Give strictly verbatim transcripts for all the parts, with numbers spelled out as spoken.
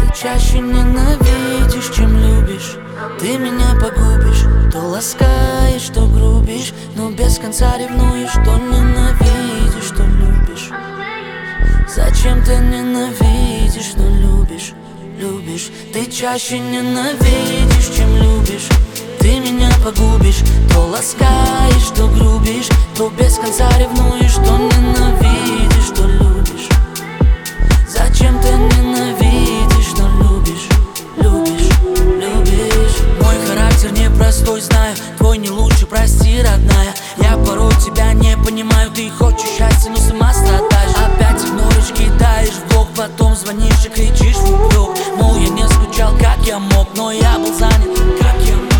чаще ненавидишь, чем любишь. Ты меня погубишь, то ласкаешь, то грубишь, но без конца ревнуешь, то ненавидишь, то любишь. Зачем ты ненавидишь, но любишь, любишь? Ты чаще ненавидишь, чем любишь. Ты меня погубишь, то ласкаешь, то грубишь, то без конца ревнуешь, то ненавидишь, то любишь. Зачем ты ненавидишь, но любишь, любишь, любишь? Мой характер непростой, знаю, твой не лучше, прости, родная. Я порой тебя не понимаю, ты хочешь счастья, но сама страдаешь. Опять игноришь, кидаешь в блог, потом звонишь и кричишь в упрек. Мол, я не скучал, как я мог, но я был занят, как я мог.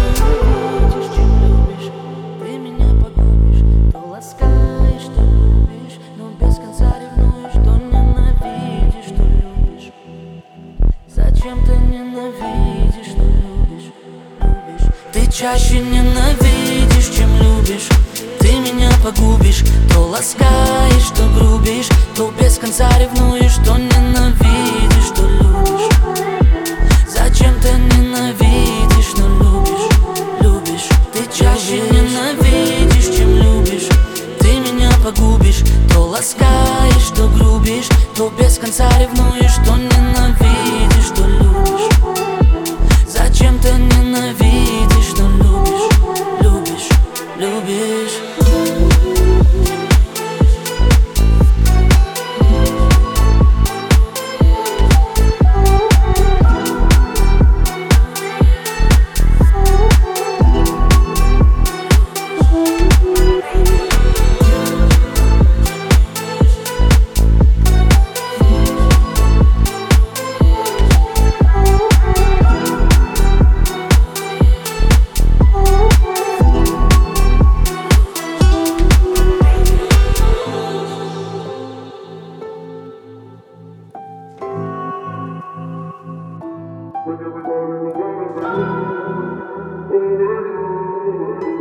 Ты меня погубишь, то ласкаешь, то любишь, но без конца ревнуешь, то ненавидишь, то любишь. Зачем ты ненавидишь, но любишь, любишь? Ты чаще ненавидишь, чем любишь. Ты меня погубишь, то ласкаешь, то грубишь, то без конца ревнуешь, то ненавидишь, то любишь. Зачем ты ненавидишь, но любишь, любишь? Ты чаще ненавидишь, чем любишь. Ты меня погубишь, то ласкаешь, то грубишь, то без конца ревнуешь, то ненавидишь, то любишь. Зачем ты ненавидишь, но любишь, любишь, любишь? When everybody around me, oh, baby.